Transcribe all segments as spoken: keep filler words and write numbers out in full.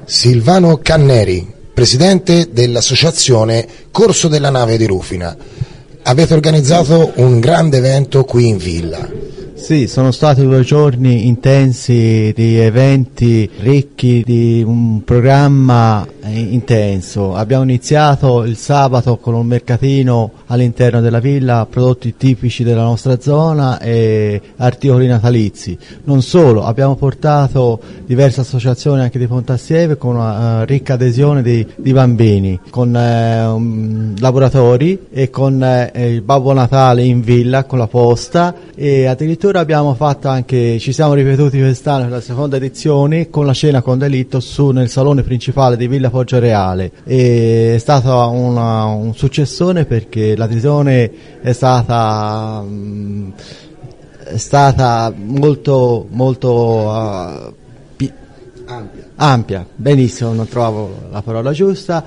Silvano Canneri, presidente dell'associazione Corso della Nave di Rufina. Avete organizzato un grande evento qui in villa. Sì, sono stati due giorni intensi di eventi ricchi di un programma intenso. Abbiamo iniziato il sabato con un mercatino all'interno della villa, prodotti tipici della nostra zona e articoli natalizi. Non solo, abbiamo portato diverse associazioni anche di Pontassieve con una uh, ricca adesione di, di bambini, con eh, um, laboratori e con eh, il Babbo Natale in villa con la posta, e addirittura abbiamo fatto anche, ci siamo ripetuti quest'anno per la seconda edizione con la cena con delitto su nel salone principale di Villa Poggioreale. E è stato una, un successone perché l'adesione è stata mh, è stata molto molto uh, pi- ampia. ampia, benissimo, non trovavo la parola giusta.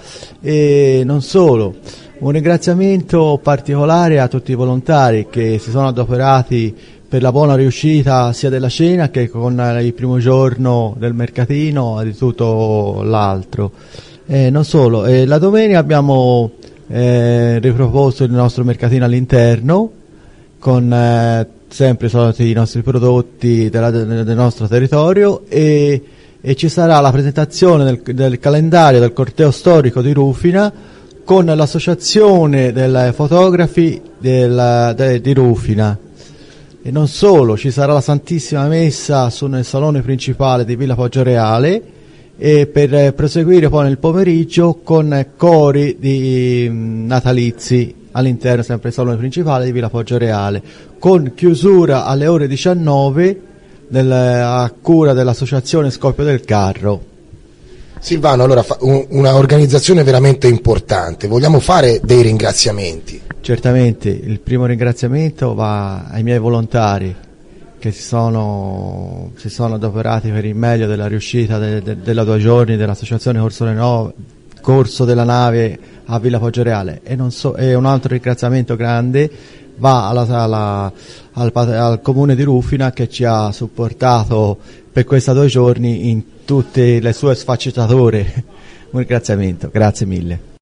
E non solo, un ringraziamento particolare a tutti i volontari che si sono adoperati per la buona riuscita sia della cena che con il primo giorno del mercatino e di tutto l'altro. Eh, non solo, eh, la domenica abbiamo eh, riproposto il nostro mercatino all'interno con eh, sempre i nostri prodotti della, del nostro territorio, e, e ci sarà la presentazione del, del calendario del corteo storico di Rufina con l'associazione dei fotografi del, de, di Rufina. E non solo, ci sarà la Santissima Messa su, nel salone principale di Villa Poggioreale, e per eh, proseguire poi nel pomeriggio con eh, cori di mh, natalizi all'interno sempre del salone principale di Villa Poggioreale, con chiusura alle ore diciannove del, a cura dell'associazione Scoppio del Carro. Silvano, allora fa un, una organizzazione veramente importante, vogliamo fare dei ringraziamenti. Certamente, il primo ringraziamento va ai miei volontari che si sono, si sono adoperati per il meglio della riuscita de, de, della due giorni dell'associazione Corso, no, Corso della Nave a Villa Poggioreale, e, non so, e un altro ringraziamento grande va alla, alla, al, al comune di Rufina che ci ha supportato per questi due giorni in tutte le sue sfaccettature. Un ringraziamento, grazie mille.